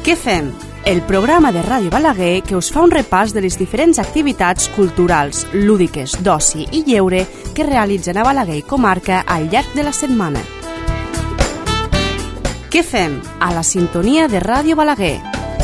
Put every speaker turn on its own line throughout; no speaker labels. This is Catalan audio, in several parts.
Què fem? El programa de Ràdio Balaguer que us fa un repàs de les diferents activitats culturals, lúdiques, d'oci i lleure que realitzen a Balaguer i comarca al llarg de la setmana. Què fem? A la sintonia de Ràdio Balaguer.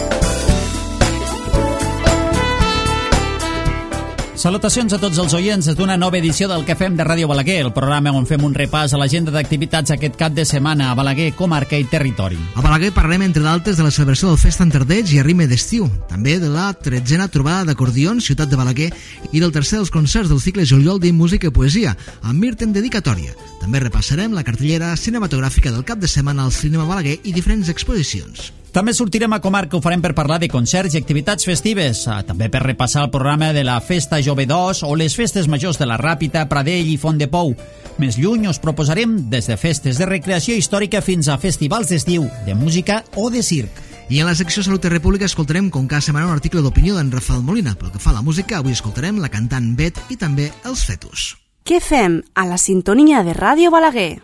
Salutacions a tots els oients d'una nova edició del Què fem de Ràdio Balaguer, el programa on fem un repàs a l'agenda d'activitats aquest cap de setmana a Balaguer, comarca i territori.
A Balaguer parlarem, entre d'altres, de la celebració del Festa Enterdeig i Arrime d'Estiu, també de la 13a trobada d'acordions Ciutat de Balaguer i del tercer dels concerts del cicle Juliol de Música i Poesia, amb Mirten Dedicatòria. També repassarem la cartellera cinematogràfica del cap de setmana al Cinema Balaguer i diferents exposicions.
També sortirem a comarca, ho farem per parlar de concerts i activitats festives, també per repassar el programa de la Festa Jove d'Os o les festes majors de la Ràpita, Pradell i Font de Pou. Més lluny us proposarem des de festes de recreació històrica fins a festivals d'estiu, de música o de circ.
I en la secció Salut i República escoltarem com cada setmana un article d'opinió d'en Rafael Molina. Pel que fa a la música, avui escoltarem la cantant Bet i també els Fetus.
Què fem? A la sintonia de Ràdio Balaguer.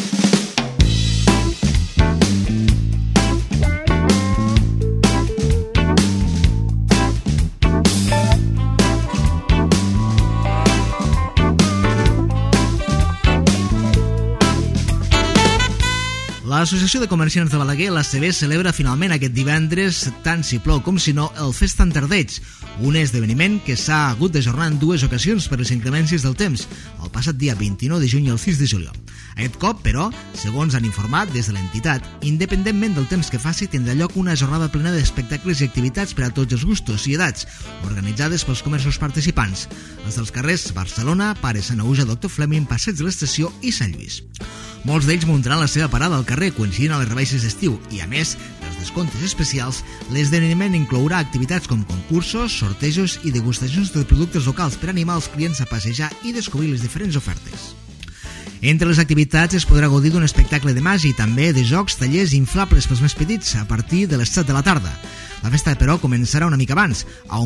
L'Associació de Comerciants de Balaguer, l'ACB, celebra finalment aquest divendres, tant si plou com si no, el Festa Enterdeig, un esdeveniment que s'ha hagut d'ajornar en dues ocasions per les inclemències del temps, el passat dia 29 de juny i el 6 de juliol. Aquest cop, però, segons han informat des de l'entitat, independentment del temps que faci, tindrà lloc una jornada plena d'espectacles i activitats per a tots els gustos i edats, organitzades pels comerços participants, els dels carrers Barcelona, Pare Sant Auja, Doctor Fleming, Passeig de l'Estació i Sant Lluís. Molts d'ells muntaran la seva parada al carrer coincidint a les rebaixes d'estiu i, a més dels descomptes especials, l'esdeveniment inclourà activitats com concursos, sortejos i degustacions de productes locals per animar els clients a passejar i descobrir les diferents ofertes. Entre les activitats es podrà gaudir d'un espectacle de màgia i també de jocs, tallers inflables pels més petits a partir de les 7 de la tarda. La festa, però, començarà una mica abans, a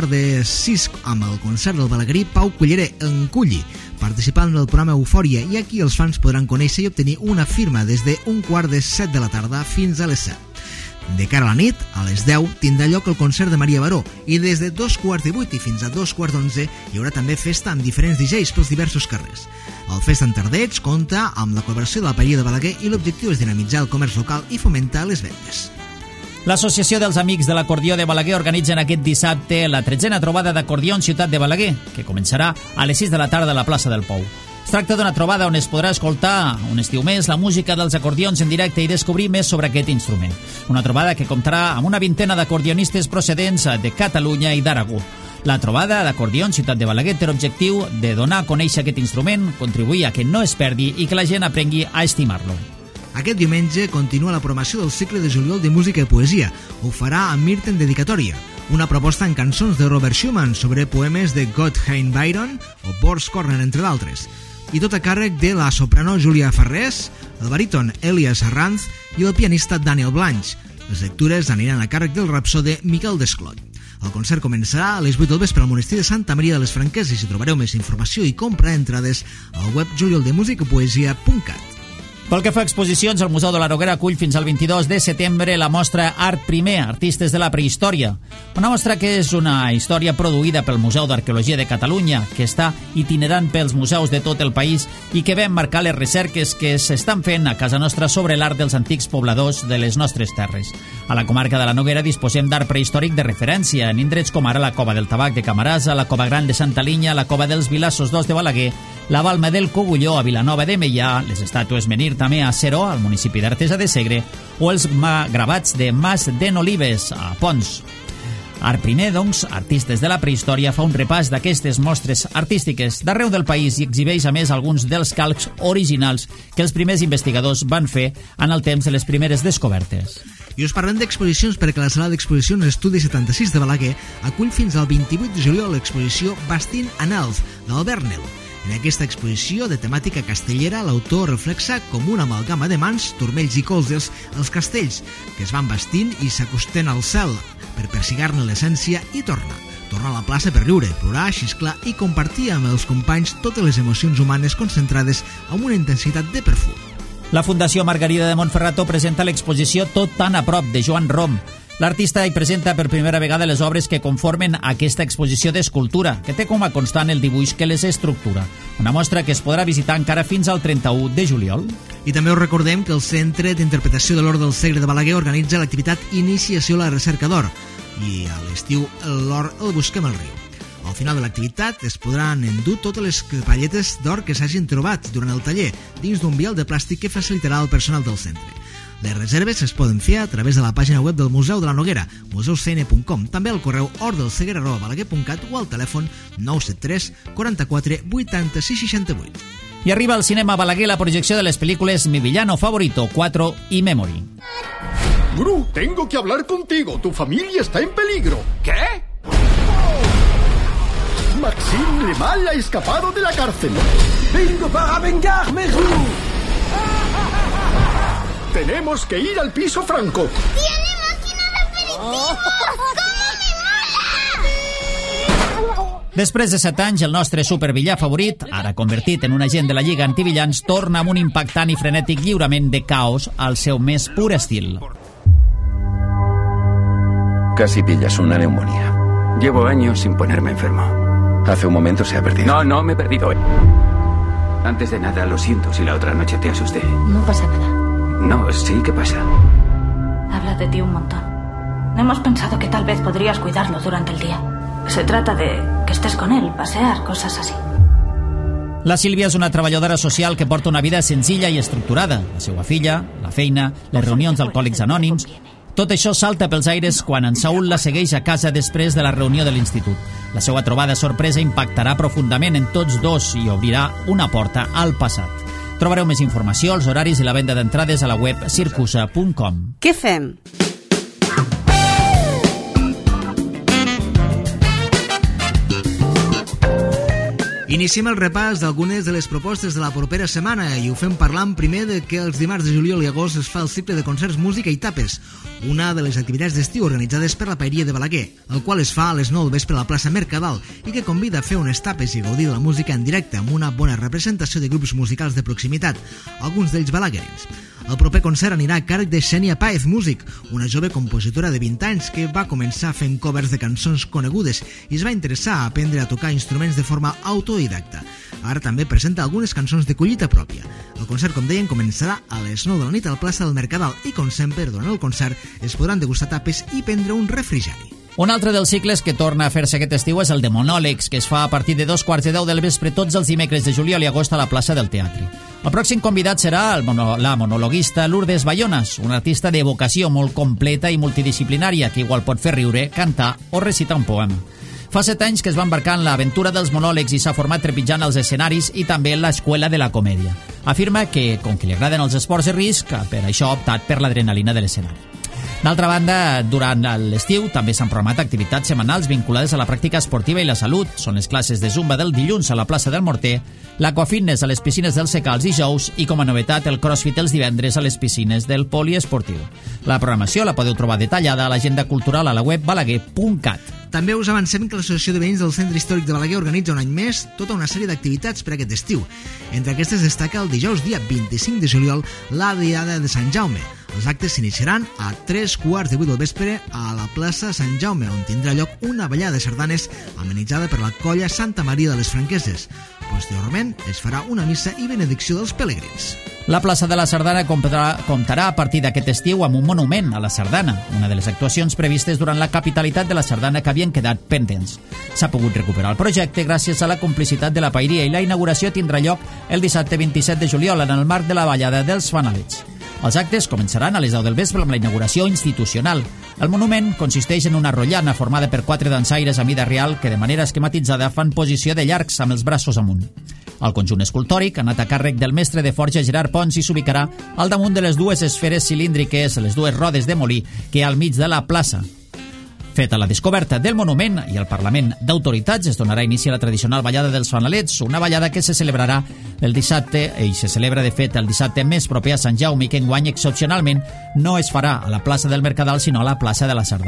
5:45, amb el concert del balaguerí Pau Culleré, en Culli, participant del programa Eufòria, i aquí els fans podran conèixer i obtenir una firma des de 5:45 de la tarda fins a les 7. De cara a la nit, a les 10, tindrà lloc el concert de Maria Baró i des de 2:15 i fins a 2:15 hi haurà també festa amb diferents DJs pels diversos carrers. El Festa Enterdeig compta amb la col·laboració de la Paella de Balaguer i l'objectiu és dinamitzar el comerç local i fomentar les vendes.
L'Associació dels Amics de l'Acordió de Balaguer organitzen aquest dissabte la 13a trobada d'acordions Ciutat de Balaguer, que començarà a les 6 de la tarda a la plaça del Pou. Es tracta d'una trobada on es podrà escoltar un estiu més la música dels acordions en directe i descobrir més sobre aquest instrument. Una trobada que comptarà amb una vintena d'acordionistes procedents de Catalunya i d'Aragó. La trobada d'acordions Ciutat de Balaguer té l'objectiu de donar a conèixer aquest instrument, contribuir a que no es perdi i que la gent aprengui a estimar-lo.
Aquest diumenge continua la programació del cicle de Juliol de Música i Poesia. Ho farà amb Mirten Dedicatòria, una proposta en cançons de Robert Schumann sobre poemes de Godheim Byron o Boris Corner, entre d'altres. I tot a càrrec de la soprano Júlia Ferrés, el baríton Elias Arranz i el pianista Daniel Blanch. Les lectures aniran a càrrec del rapsode Miquel Desclot. El concert començarà a les 8 del vespre al monestir de Santa Maria de les Franqueses i trobareu més informació i compra entrades al web julioldemusicapoesia.cat.
Pel que fa a exposicions, el Museu de la Noguera acull fins al 22 de setembre la mostra Art Primer, Artistes de la Prehistòria. Una mostra que és una història produïda pel Museu d'Arqueologia de Catalunya, que està itinerant pels museus de tot el país i que ve emmarcar les recerques que s'estan fent a casa nostra sobre l'art dels antics pobladors de les nostres terres. A la comarca de la Noguera disposem d'art prehistòric de referència en indrets com ara la Cova del Tabac de Camarasa, la Cova Gran de Santa Linya, la Cova dels Vilassos d'Os de Balaguer, la Balma del Cogulló a Vilanova de Meià, les estàtues Menhir també a Seró, al municipi d'Artesa de Segre, o els gravats de Mas d'Enolives, a Pons. Art Primer, doncs, Artistes de la Prehistòria, fa un repàs d'aquestes mostres artístiques d'arreu del país i exhibeix, a més, alguns dels calcs originals que els primers investigadors van fer en el temps de les primeres descobertes.
I us parlem d'exposicions perquè la sala d'exposicions Estudi 76 de Balaguer acull fins al 28 de juliol l'exposició Bastint en Elf, d'Albert Nel. En aquesta exposició de temàtica castellera, l'autor reflexa com una amalgama de mans, turmells i colzes els castells, que es van bastint i s'acosten al cel per persigar-ne l'essència i tornar a la plaça per riure, plorar, xisclar i compartir amb els companys totes les emocions humanes concentrades amb una intensitat de perfum.
La Fundació Margarida de Montferrato presenta l'exposició Tot tan a prop, de Joan Rom. L'artista hi presenta per primera vegada les obres que conformen aquesta exposició d'escultura, que té com a constant el dibuix que les estructura. Una mostra que es podrà visitar encara fins al 31 de juliol.
I també us recordem que el Centre d'Interpretació de l'Or del Segre de Balaguer organitza l'activitat Iniciació a la Recerca d'Or i a l'estiu l'or el busquem al riu. Al final de l'activitat es podran endur totes les palletes d'or que s'hagin trobat durant el taller dins d'un vial de plàstic que facilitarà el personal del centre. Les reserves es poden fer a través de la pàgina web del Museu de la Noguera, museucn.com, també al correu ordelsegre@balaguer.cat o al telèfon 973 44 86 68.
I arriba al cinema Balaguer la projecció de les pel·lícules Mi villano favorito 4 y Memory.
Gru, tengo que hablar contigo. Tu familia está en peligro.
¿Qué?
Maxime Lemal ha escapado de la cárcel.
¡Vengo para vengarme, Gru!
Tenemos que ir al piso Franco.
¡Tiene máquina de aperitivos! ¡Cómo me mola!
Després de 7 anys, el nostre supervillà favorit, ara convertit en un agent de la Lliga Antivillans, torna amb un impactant i frenètic lliurament de caos al seu més pur estil.
Casi pillas una neumonía.
Llevo años sin ponerme enfermo.
Hace un momento se ha perdido.
No me he perdido. Antes de nada, lo siento si la otra noche te asusté.
No pasa nada.
No, sí, ¿qué pasa?
Habla de ti un montón. Hemos pensado que tal vez podrías cuidarlo durante el día. Se trata de que estés con él, pasear, cosas así.
La Sílvia és una treballadora social que porta una vida senzilla i estructurada. La seva filla, la feina, les reunions d'alcohòlics anònims... Tot això salta pels aires quan en Saúl la segueix a casa després de la reunió de l'institut. La seva trobada sorpresa impactarà profundament en tots dos i obrirà una porta al passat. Trobareu més informació, els horaris i la venda d'entrades a la web circusa.com.
Què fem?
Iniciem el repàs d'algunes de les propostes de la propera setmana i ho fem parlant primer de que els dimarts de juliol i agost es fa el cicle de concerts, música i tapes, una de les activitats d'estiu organitzades per la Paeria de Balaguer, el qual es fa a les 9 del vespre a la plaça Mercadal i que convida a fer unes tapes i gaudir de la música en directe amb una bona representació de grups musicals de proximitat, alguns d'ells balaguerins. El proper concert anirà a càrrec de Xènia Páez, músic, una jove compositora de 20 anys que va començar fent covers de cançons conegudes i es va interessar a aprendre a tocar instruments de forma autodidacta. Ara també presenta algunes cançons de collita pròpia. El concert, com deien, començarà a les 9 de la nit a la plaça del Mercadal i, com sempre, durant el concert es podran degustar tapes i prendre un refrigeri.
Un altre dels cicles que torna a fer-se aquest estiu és el de monòlegs, que es fa a partir de 2:15 del vespre tots els dimecres de juliol i agost a la plaça del Teatre. El pròxim convidat serà la monologuista Lourdes Bayonas, una artista de vocació molt completa i multidisciplinària que igual pot fer riure, cantar o recitar un poema. Fa 7 anys que es va embarcar en l'aventura dels monòlegs i s'ha format trepitjant els escenaris i també en l'escola de la comèdia. Afirma que, com que li agraden els esports de risc, per això ha optat per l'adrenalina de l'escenari. D'altra banda, durant l'estiu també s'han programat activitats setmanals vinculades a la pràctica esportiva i la salut. Són les classes de Zumba del dilluns a la plaça del Morter, l'Aquafitness a les piscines del Seca els dijous i, com a novetat, el CrossFit els divendres a les piscines del Poliesportiu. La programació la podeu trobar detallada a l'agenda cultural a la web balaguer.cat.
També us avancem que l'Associació de Veïns del Centre Històric de Balaguer organitza un any més tota una sèrie d'activitats per aquest estiu. Entre aquestes destaca el dijous dia 25 de juliol la Diada de Sant Jaume. Els actes s'iniciaran a 3:15 del vespre a la plaça Sant Jaume, on tindrà lloc una ballada de sardanes amenitzada per la colla Santa Maria de les Franqueses. Posteriorment es farà una missa i benedicció dels pelegrins.
La plaça de la Sardana comptarà a partir d'aquest estiu amb un monument a la Sardana, una de les actuacions previstes durant la capitalitat de la Sardana que havien quedat pendents. S'ha pogut recuperar el projecte gràcies a la complicitat de la Paeria i la inauguració tindrà lloc el dissabte 27 de juliol en el marc de la ballada dels Fanalets. Els actes començaran a les 10 del vespre amb la inauguració institucional. El monument consisteix en una rotllana formada per 4 dansaires a mida real que de manera esquematitzada fan posició de llargs amb els braços amunt. El conjunt escultòric ha anat a càrrec del mestre de forja Gerard Pons i s'ubicarà al damunt de les dues esferes cilíndriques, les dues rodes de molí que hi ha al mig de la plaça. Feta la descoberta del monument i el Parlament d'Autoritats, es donarà inici a la tradicional ballada dels Fanalets, una ballada que se celebrarà el dissabte, i se celebra de fet el dissabte més proper a Sant Jaume, que enguany excepcionalment no es farà a la plaça del Mercadal sinó a la plaça de la Sardana.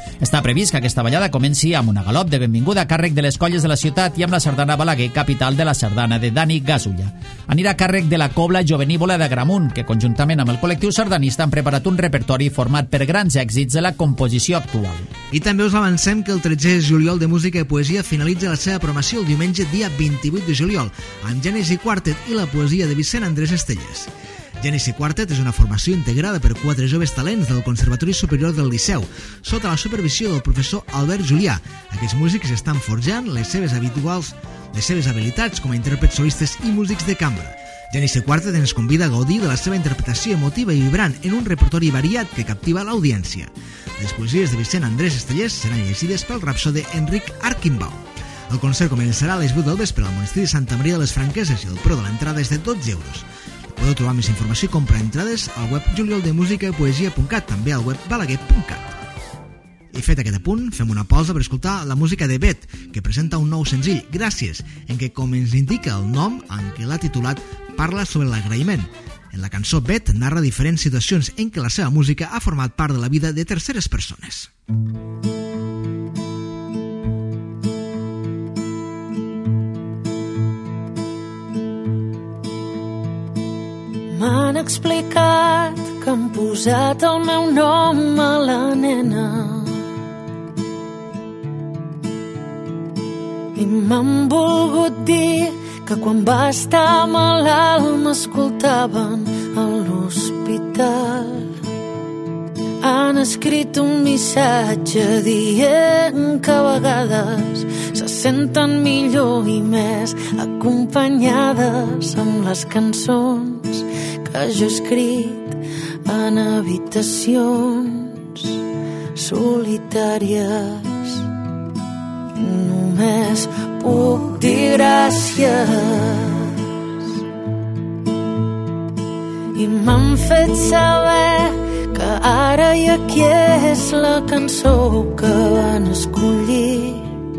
Està previst que aquesta ballada comenci amb una galop de benvinguda a càrrec de les colles de la ciutat i amb la sardana Balaguer, capital de la sardana de Dani Gasulla. Anirà a càrrec de la Cobla Jovenívola d'Agramunt, que conjuntament amb el col·lectiu sardanista han preparat un repertori format per grans èxits de la composició actual.
I també us avancem que el 13è juliol de Música i Poesia finalitza la seva programació el diumenge dia 28 de juliol amb Gènesi Quartet i la poesia de Vicent Andrés Estellés. Gènesi Quartet és una formació integrada per 4 joves talents del Conservatori Superior del Liceu, sota la supervisió del professor Albert Julià. Aquests músics estan forjant les seves habilitats com a intèrprets solistes i músics de cambra. Gènesi Quartet ens convida a gaudir de la seva interpretació emotiva i vibrant en un repertori variat que captiva l'audiència. Les poesies de Vicent Andrés Estellés seran llegides pel rapsode Enric Arquimbau. El concert començarà a les 8 del vespre al monestir de Santa Maria de les Franqueses i el preu de l'entrada és de 12 euros. Podeu trobar més informació i comprar entrades al web julioldemusicapoesia.cat, també al web balaguer.cat. I fet aquest apunt, fem una pausa per escoltar la música de Bet, que presenta un nou senzill, Gràcies, en què, com ens indica el nom en què l'ha titulat, parla sobre l'agraïment. En la cançó Bet narra diferents situacions en què la seva música ha format part de la vida de terceres persones.
M'han explicat que han posat el meu nom a la nena i m'han volgut dir que quan va estar malalt m'escoltaven a l'hospital. Han escrit un missatge dient que a vegades se senten millor i més acompanyades amb les cançons que jo he escrit en habitacions solitàries. Només puc dir gràcies i m'han fet saber que ara i aquí és la cançó que van escollir.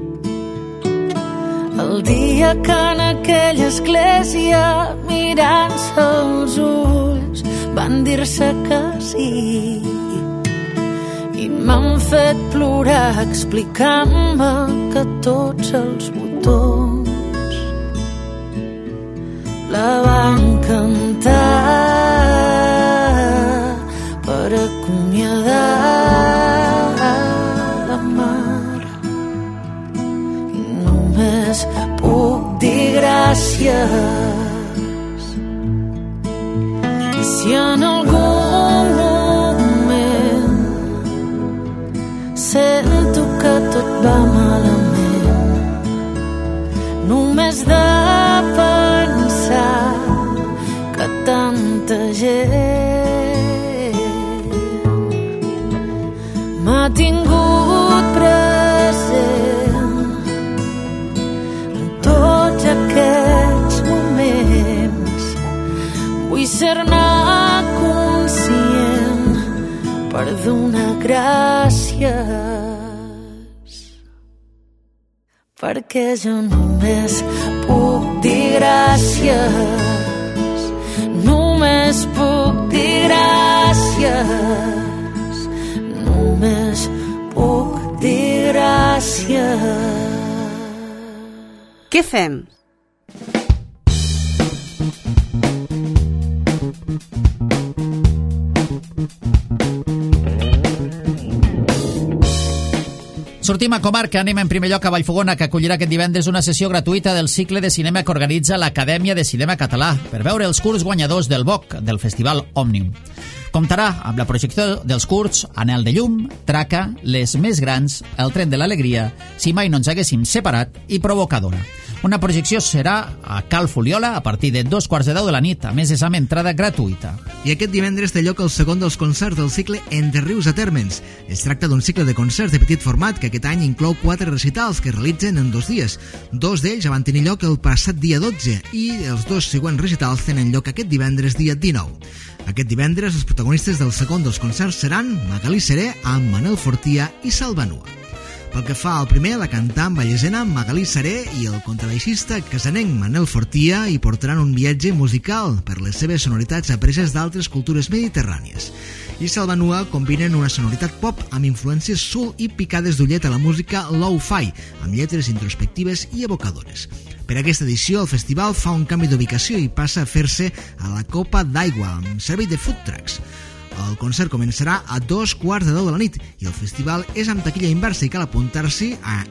El dia que en aquella església, mirant-se als ulls, van dir-se que sí. I m'han fet plorar explicant-me que tots els botons la van cantar per acomiadar la mar. I només puc dir gràcies. I si en algun moment sento que tot va malament, només de pensar que tanta gent m'ha tingut present en tots aquests moments. Vull ser-ne conscient per donar gràcies, perquè jo només puc dir gràcies. Només puc dir gràcies. Només puc dir gràcies.
Què fem?
Sortim a comarca, anem en primer lloc a Vallfogona, que acollirà aquest divendres una sessió gratuïta del cicle de cinema que organitza l'Acadèmia de Cinema Català per veure els curts guanyadors del BOC, del Festival Òmnium. Comptarà amb la projecció dels curts Anel de llum, Traca, Les més grans, El tren de l'alegria, Si mai no ens haguéssim separat i Provocadora. Una projecció serà a Cal Fuliola a partir de 2:15 de la nit, a més és amb entrada gratuïta.
I aquest divendres té lloc el segon dels concerts del cicle Entre rius a Térmens. Es tracta d'un cicle de concerts de petit format que aquest any inclou 4 recitals que es realitzen en 2 dies. 2 d'ells ja van tenir lloc el passat dia 12 i els 2 següents recitals tenen lloc aquest divendres dia 19. Aquest divendres els protagonistes del segon dels concerts seran Magalí Seré amb Manel Fortia i Salvanua. Pel que fa al primer, la cantant vallesena Magalí Seré i el contrabaixista casanenc Manel Fortia hi portaran un viatge musical per les seves sonoritats apreses d'altres cultures mediterrànies. i Salvanua combinen una sonoritat pop amb influències soul i picades d'ullet a la música lo-fi, amb lletres introspectives i evocadores. Per aquesta edició, el festival fa un canvi d'ubicació i passa a fer-se a la Copa d'Aigua, amb servei de food trucks. El concert començarà a 2:15 de la nit i el festival és amb taquilla inversa i cal apuntar-s'hi a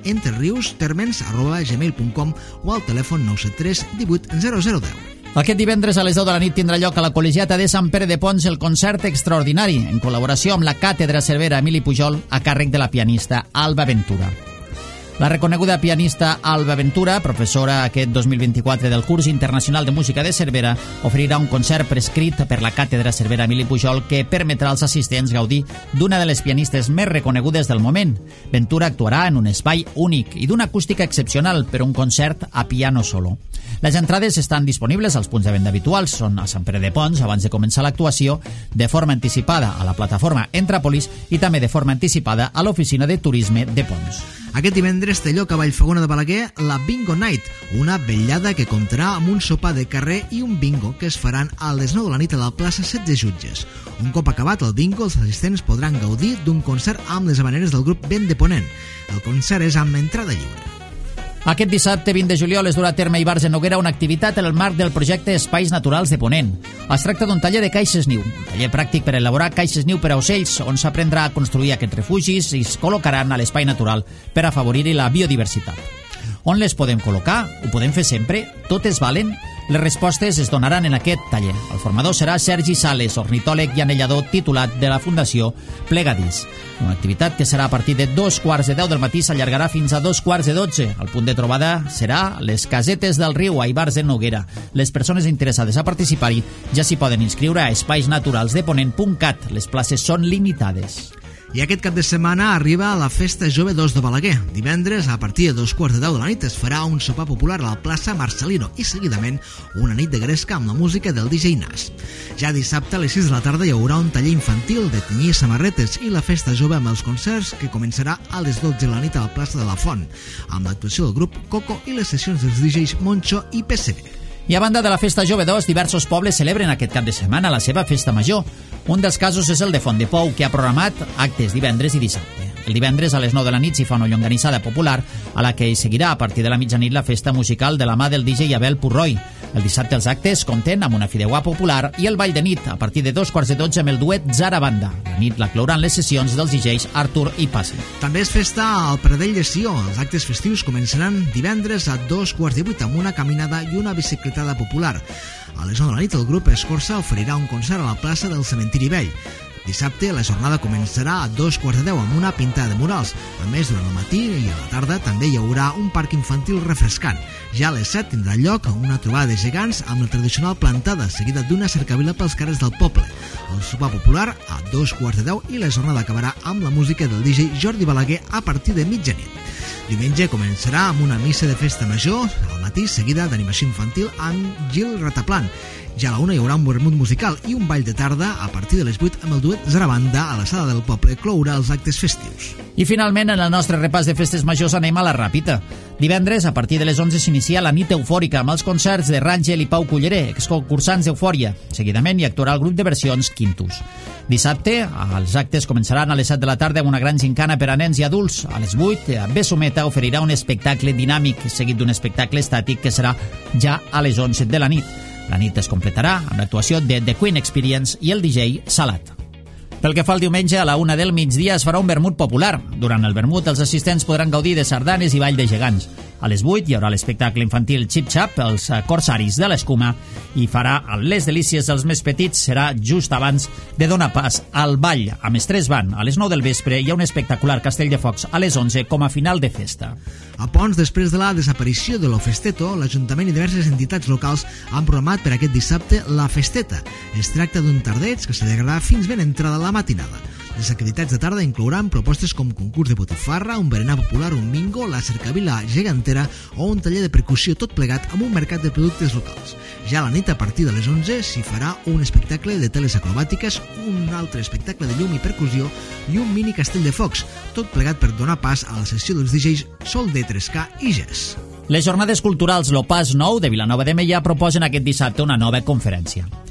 entreriustermens@gmail.com o al telèfon 973 18 0010.
Aquest divendres a les 10 de la nit tindrà lloc a la Col·legiata de Sant Pere de Pons el concert extraordinari, en col·laboració amb la Càtedra Cervera Emili Pujol, a càrrec de la pianista Alba Ventura. La reconeguda pianista Alba Ventura, professora aquest 2024 del Curs Internacional de Música de Cervera, oferirà un concert prescrit per la Càtedra Cervera Emili Pujol que permetrà als assistents gaudir d'una de les pianistes més reconegudes del moment. Ventura actuarà en un espai únic i d'una acústica excepcional per un concert a piano solo. Les entrades estan disponibles als punts de venda habituals, són a Sant Pere de Pons abans de començar l'actuació, de forma anticipada a la plataforma Entrapolis i també de forma anticipada a l'oficina de turisme de Pons.
Aquest divendres té lloc a Vallfogona de Balaguer la Bingo Night, una vetllada que comptarà amb un sopar de carrer i un bingo que es faran a les 9 de la nit a la plaça 7 de Jutges. Un cop acabat el bingo, els assistents podran gaudir d'un concert amb les havaneres del grup Vent de Ponent. El concert és amb entrada lliure.
Aquest dissabte 20 de juliol es durà a terme a Ivars de Noguera una activitat en el marc del projecte Espais Naturals de Ponent. Es tracta d'un taller de caixes niu, un taller pràctic per elaborar caixes niu per a ocells, on s'aprendrà a construir aquests refugis i es col·locaran a l'espai natural per afavorir-hi la biodiversitat. On les podem col·locar? Ho podem fer sempre? Totes valen? Les respostes es donaran en aquest taller. El formador serà Sergi Sales, ornitòleg i anellador titulat de la Fundació Plegadís. Una activitat que serà a partir de 2:15 del matí s'allargarà fins a 2:12. El punt de trobada serà les Casetes del Riu, a Ivars de Noguera. Les persones interessades a participar-hi ja s'hi poden inscriure a espaisnaturalsdeponent.cat. Les places són limitades.
I aquest cap de setmana arriba la Festa Jove 2 de Balaguer. Divendres, a partir de 2:15 de la nit, es farà un sopar popular a la plaça Marcelino i, seguidament, una nit de gresca amb la música del DJ Nas. Ja dissabte, a les 6 de la tarda, hi haurà un taller infantil de tenyir samarretes i la Festa Jove amb els concerts que començarà a les 12 de la nit a la plaça de la Font, amb l'actuació del grup Coco i les sessions dels DJs Moncho i PCB.
I a banda de la Festa Jove 2, diversos pobles celebren aquest cap de setmana la seva festa major. Un dels casos és el de Font de Pou, que ha programat actes divendres i dissabte. El divendres a les 9 de la nit s'hi fa una llonganissada popular, a la que hi seguirà a partir de la mitjanit la festa musical de la mà del DJ Abel Purroi. El dissabte els actes compten amb una fideuà popular i el ball de nit a partir de 2:15 amb el duet Zara Banda. La nit la clouran les sessions dels DJs Artur i Passi.
També és festa al Pradell de Sió. Els actes festius començaran divendres a 2:15 amb una caminada i una bicicletada popular. A les 9 de la nit el grup Escorça oferirà un concert a la plaça del Cementiri Vell. Dissabte la jornada començarà a 2:10 amb una pintada de murals. A més, durant el matí i a la tarda també hi haurà un parc infantil refrescant. Ja a les 7 tindrà lloc una trobada de gegants amb la tradicional plantada, seguida d'una cercavila pels carrers del poble. El sopar popular a 2:10 i la jornada acabarà amb la música del DJ Jordi Balaguer a partir de mitjanit. Diumenge començarà amb una missa de festa major al matí, seguida d'animació infantil amb Gil Rataplan. Ja a la 1 hi haurà un vermut musical i un ball de tarda a partir de les 8 amb el duet Zarabanda a la sala del poble clourà els actes festius.
I finalment, en el nostre repàs de festes majors anem a la Ràpita. Divendres, a partir de les 11, s'inicia la nit eufòrica amb els concerts de Ràngel i Pau Culleré, exconcursants d'Eufòria. Seguidament hi actuarà el grup de versions Quintus. Dissabte, els actes començaran a les 7 de la tarda amb una gran gincana per a nens i adults. A les 8, Besometa oferirà un espectacle dinàmic, seguit d'un espectacle estàtic que serà ja a les 11 de la nit. La nit es completarà amb l'actuació de The Queen Experience i el DJ Salat. Pel que fa al diumenge, a la 1 del migdia es farà un vermut popular. Durant el vermut, els assistents podran gaudir de sardanes i ball de gegants. A les 8 hi haurà l'espectacle infantil Chip Chap, els corsaris de l'escuma, i farà les delícies dels més petits. Serà just abans de donar pas al ball. A Mestres Van, a les 9 del vespre, hi ha un espectacular castell de focs a les 11 com a final de festa.
A Pons, després de la desaparició de l'Ofesteto, l'Ajuntament i diverses entitats locals han programat per aquest dissabte la Festeta. Es tracta d'un tardeig que s'allargarà fins ben entrada la matinada. Les activitats de tarda inclouran propostes com concurs de botifarra, un berenar popular, un bingo, la cercavila gegantera o un taller de percussió, tot plegat amb un mercat de productes locals. Ja a la nit, a partir de les 11, s'hi farà un espectacle de teles acrobàtiques, un altre espectacle de llum i percussió i un mini castell de focs, tot plegat per donar pas a la sessió dels DJs Sol de 3K i Jazz.
Les jornades culturals Lo Pas Nou de Vilanova de Meià proposen aquest dissabte una nova conferència.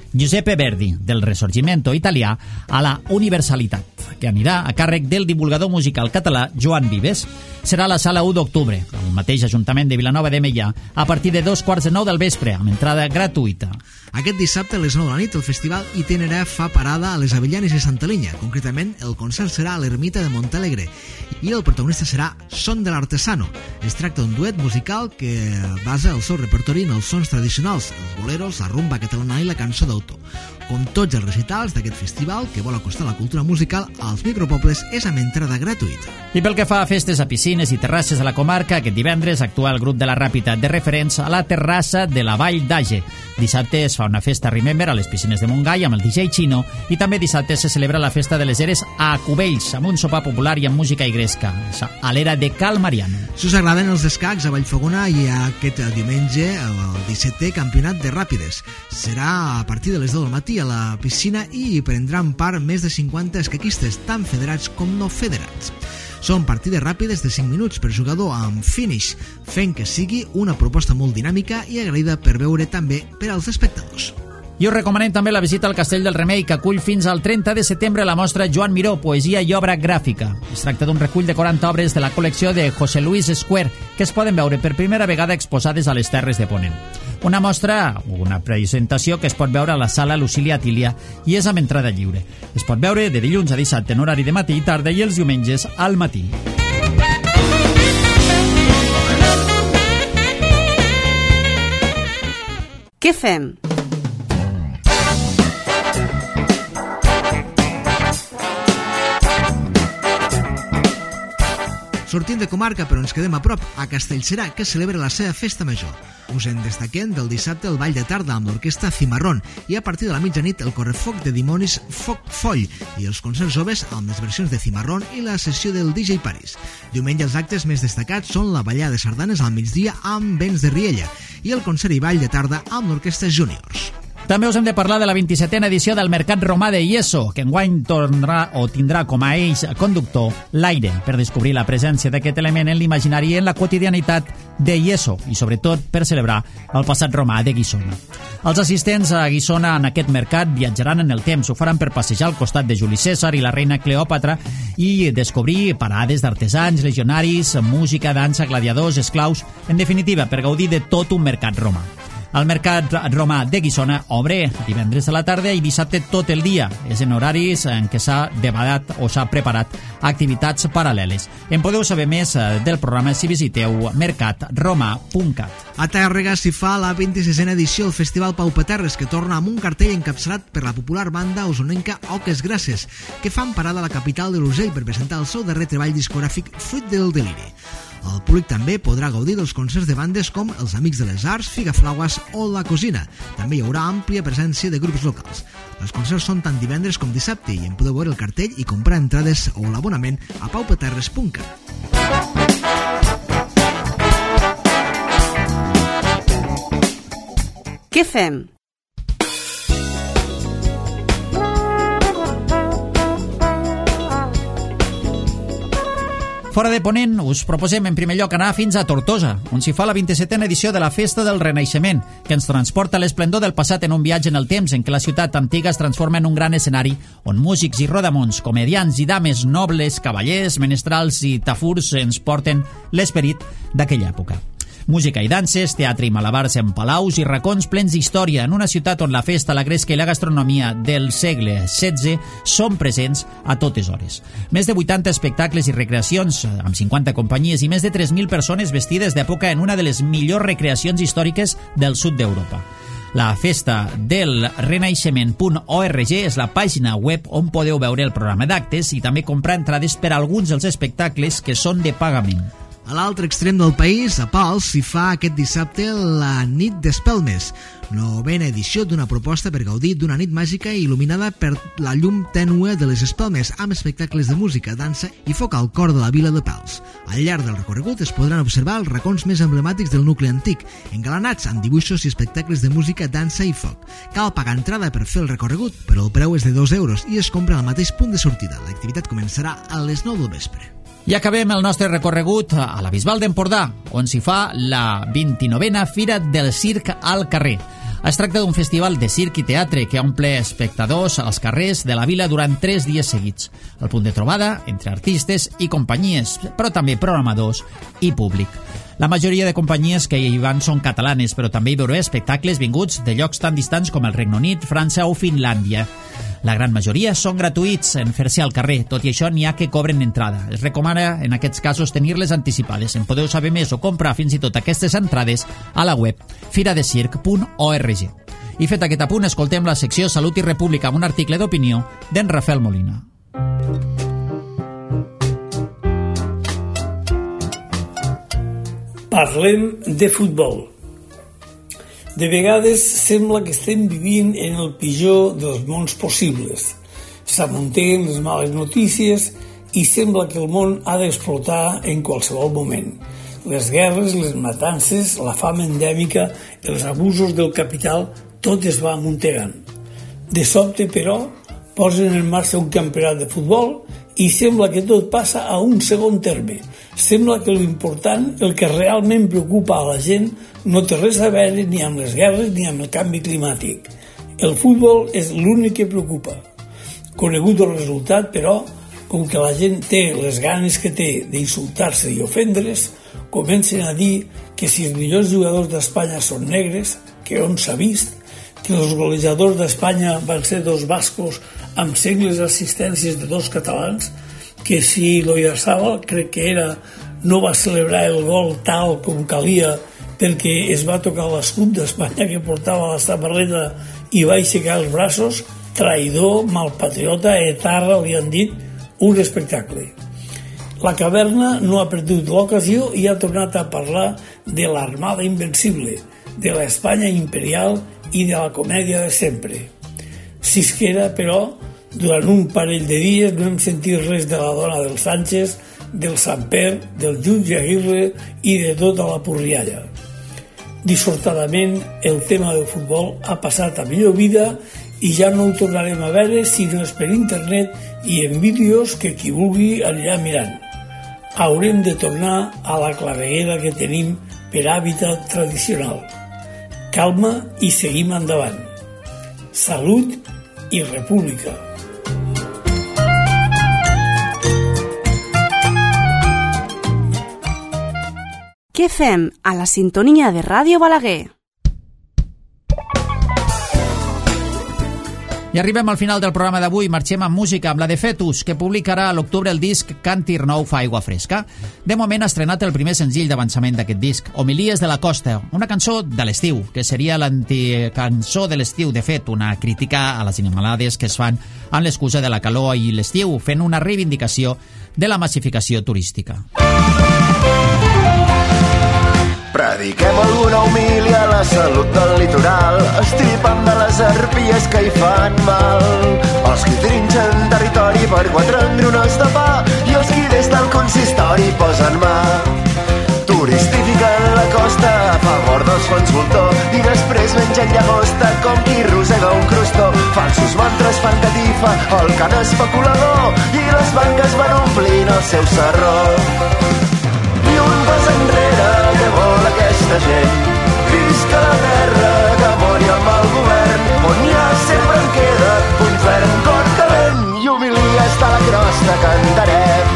Giuseppe Verdi, del Risorgimento italià a la Universalitat, que anirà a càrrec del divulgador musical català Joan Vives. Serà a la sala 1 d'octubre, al mateix Ajuntament de Vilanova de Meià, a partir de 2:45 del vespre, amb entrada gratuïta.
Aquest dissabte a les 9 de la nit el festival Itinerà fa parada a les Avellanes i Santa Linya. Concretament, el concert serà a l'Ermita de Montalegre i el protagonista serà Son de l'Artesano. Es tracta d'un duet musical que basa el seu repertori en els sons tradicionals, els boleros, la rumba catalana i la cançó d'autor. Com tots els recitals d'aquest festival, que vol acostar la cultura musical als micropobles, és amb entrada gratuïta.
I pel que fa a festes a piscines i terrasses a la comarca, aquest divendres actua el grup de la Ràpita de Referents a la terrassa de la Vall d'Age. Dissabte es fa una festa Remember a les piscines de Montgai amb el DJ Chino i també dissabte se celebra la festa de les Eres a Cubells amb un sopar popular i amb música igresca a l'era de Cal Mariano.
Si us agraden els escacs, a Vallfogona hi ha aquest diumenge el 17è campionat de ràpides. Serà a partir de les 10 del matí a la piscina i hi prendran part més de 50 escaquistes, tant federats com no federats. Són partides ràpides de 5 minuts per jugador amb finish, fent que sigui una proposta molt dinàmica i agraïda per veure també per als espectadors.
I us recomanem també la visita al Castell del Remei, que acull fins al 30 de setembre la mostra Joan Miró, poesia i obra gràfica. Es tracta d'un recull de 40 obres de la col·lecció de José Luis Square, que es poden veure per primera vegada exposades a les Terres de Ponent. Una mostra, una presentació que es pot veure a la sala Lucília Atília i és amb entrada lliure. Es pot veure de dilluns a dissabte en horari de matí i tarda i els diumenges al matí.
Què fem?
Sortim de comarca, però ens quedem a prop, a Castellserà, que celebra la seva festa major. Us en destaquem del dissabte el ball de tarda amb l'orquestra Cimarrón i a partir de la mitjanit el correfoc de dimonis Foc Foll i els concerts joves amb les versions de Cimarrón i la sessió del DJ Paris. Diumenge els actes més destacats són la ballada de sardanes al migdia amb vents de Riella i el concert i ball de tarda amb l'orquestra Juniors.
També us hem de parlar de la 27a edició del Mercat Romà de Ieso, que enguany tindrà com a eix conductor l'aire, per descobrir la presència d'aquest element en l'imaginari i en la quotidianitat de Ieso, i sobretot per celebrar el passat romà de Guissona. Els assistents a Guissona en aquest mercat viatjaran en el temps, ho faran per passejar al costat de Juli Cèsar i la reina Cleòpatra i descobrir parades d'artesans, legionaris, música, dansa, gladiadors, esclaus, en definitiva, per gaudir de tot un mercat romà. El Mercat Romà de Guissona obre divendres a la tarda i dissabte tot el dia. És en horaris en què s'ha debatat o s'ha preparat activitats paral·leles. En podeu saber més del programa si visiteu mercatromà.cat.
A Tàrrega s'hi fa la 26a edició del Festival Pau Peterres, que torna amb un cartell encapçalat per la popular banda osonenca Oques Grasses, que fan parada a la capital de l'Urgell per presentar el seu darrer treball discogràfic Fruit del Deliri. El públic també podrà gaudir dels concerts de bandes com Els Amics de les Arts, Figaflaues o La Cosina. També hi haurà àmplia presència de grups locals. Els concerts són tant divendres com dissabte i en podeu veure el cartell i comprar entrades o l'abonament a paupeterres.cat.
Què fem?
Fora de Ponent, us proposem en primer lloc anar fins a Tortosa, on s'hi fa la 27a edició de la Festa del Renaixement, que ens transporta l'esplendor del passat en un viatge en el temps en què la ciutat antiga es transforma en un gran escenari on músics i rodamons, comedians i dames nobles, cavallers, menestrals i tafurs ens porten l'esperit d'aquella època. Música i danses, teatre i malabars en palaus i racons plens d'història en una ciutat on la festa, la gresca i la gastronomia del segle XVI són presents a totes hores. Més de 80 espectacles i recreacions amb 50 companyies i més de 3.000 persones vestides d'època en una de les millors recreacions històriques del sud d'Europa. La festa del renaixement.org és la pàgina web on podeu veure el programa d'actes i també comprar entrades per a alguns dels espectacles que són de pagament.
A l'altre extrem del país, a Pals, s'hi fa aquest dissabte la Nit d'Espelmes, novena edició d'una proposta per gaudir d'una nit màgica il·luminada per la llum tènue de les espelmes, amb espectacles de música, dansa i foc al cor de la vila de Pals. Al llarg del recorregut es podran observar els racons més emblemàtics del nucli antic, engalanats amb dibuixos i espectacles de música, dansa i foc. Cal pagar entrada per fer el recorregut, però el preu és de 2 euros i es compra al mateix punt de sortida. L'activitat començarà a les 9 del vespre.
I acabem el nostre recorregut a la Bisbal d'Empordà, on s'hi fa la 29a Fira del Circ al Carrer. Es tracta d'un festival de circ i teatre que omple espectadors als carrers de la vila durant 3 dies seguits. El punt de trobada entre artistes i companyies, però també programadors i públic. La majoria de companyies que hi van són catalanes, però també hi veurà espectacles vinguts de llocs tan distants com el Regne Unit, França o Finlàndia. La gran majoria són gratuïts en fer-se al carrer, tot i això n'hi ha que cobren entrada. Es recomana en aquests casos tenir-les anticipades. En podeu saber més o comprar fins i tot aquestes entrades a la web firadecirc.org. I fet aquest apunt, escoltem la secció Salut i República amb un article d'opinió d'en Rafael Molina.
Parlem de futbol. De vegades sembla que estem vivint en el pitjor dels mons possibles. S'amunteguen les males notícies i sembla que el món ha d'explotar en qualsevol moment. Les guerres, les matances, la fam endèmica, els abusos del capital, tot es va amuntegant. De sobte, però, posen en marxa un campionat de futbol i sembla que tot passa a un segon terme. Sembla que l'important, el que realment preocupa a la gent, no té res a veure ni amb les guerres ni amb el canvi climàtic. El futbol és l'únic que preocupa. Conegut el resultat, però, com que la gent té les ganes que té d'insultar-se i ofendre's, comencen a dir que si els millors jugadors d'Espanya són negres, que on s'ha vist, que els golejadors d'Espanya van ser 2 bascos amb sengles assistències de 2 catalans, que si l'Oyarzabal, crec que era, no va celebrar el gol tal com calia perquè es va tocar l'escut d'Espanya que portava la samarreta i va aixecar els braços, traïdor, malpatriota, etarra, li han dit, un espectacle. La caverna no ha perdut l'ocasió i ha tornat a parlar de l'Armada Invencible, de l'Espanya imperial i de la comèdia de sempre. Sisquera, però, durant un parell de dies no hem sentit res de la dona del Sánchez, del Samper, del jutge Aguirre i de tota la purrialla. Dissortadament, el tema del futbol ha passat a millor vida i ja no ho tornarem a veure si no és per internet i en vídeos que qui vulgui anirà mirant. Haurem de tornar a la claveguera que tenim per hàbitat tradicional. Calma i seguim endavant. Salut i república.
Què fem a la sintonia de Ràdio Balaguer?
I arribem al final del programa d'avui. Marxem amb música, amb la de Fetus, que publicarà a l'octubre el disc Càntir nou fa aigua fresca. De moment ha estrenat el primer senzill d'avançament d'aquest disc, Homilies de la Costa, una cançó de l'estiu, que seria l'anticançó de l'estiu. De fet, una crítica a les animalades que es fan amb l'excusa de la calor i l'estiu, fent una reivindicació de la massificació turística.
Prediquem alguna humília a la salut del litoral, estripant de les arpies que hi fan mal. Els qui trinxen territori per 4 engrunes de pa i els qui des del consistori posen mà. Turistifiquen la costa a favor dels fons voltor i després mengen llagosta com qui rosega un crostó. Falsos mantres fan catifa el cant especulador i les banques van omplint el seu sarró. I un pas enrere que vol aquesta gent. Visca la terra que mori el mal govern, on hi ha sempre en queda puny ferm, cor calent i humilia està la crosta que cantarem.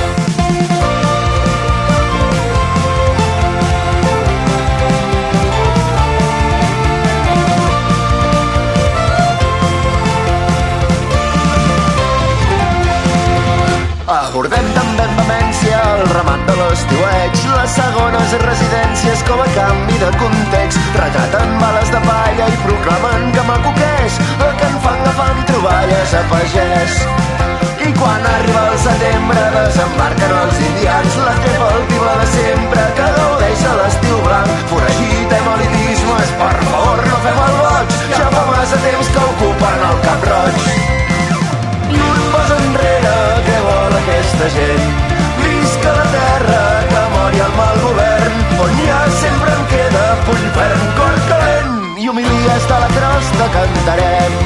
Abordem també amb vehemència el ramat de l'estiueig, les segones residències com a canvi de context. Retraten bales de palla i proclamen que maco que és el que en fan agafant troballes a pagès. I quan arriba el setembre desembarquen els indians, la trepa altiva de sempre que gaudeix a l'estiu blanc. Foragitem elitismes, per favor no fem el boig, ja fa massa temps que ocupen el Cap Roig. I un pas enrere que vol aquesta gent. Visca la terra que mori el mal govern, on hi ha sempre en queda puny ferm, cor calent i humilies de la crosta cantarem.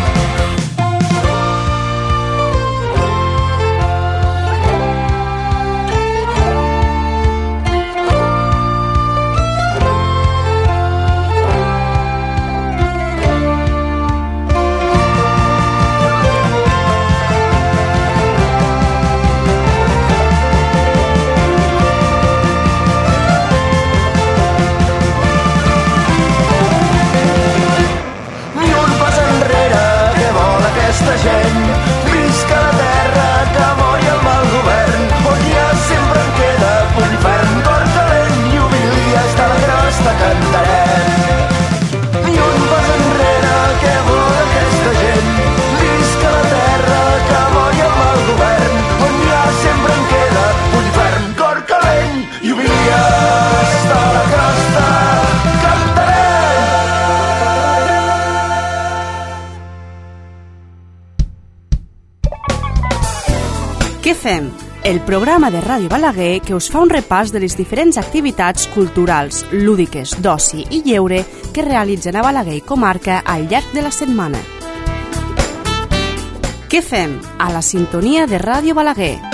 Què fem? El programa de Ràdio Balaguer que us fa un repàs de les diferents activitats culturals, lúdiques, d'oci i lleure que realitzen a Balaguer i comarca al llarg de la setmana. Què fem? A la sintonia de Ràdio Balaguer.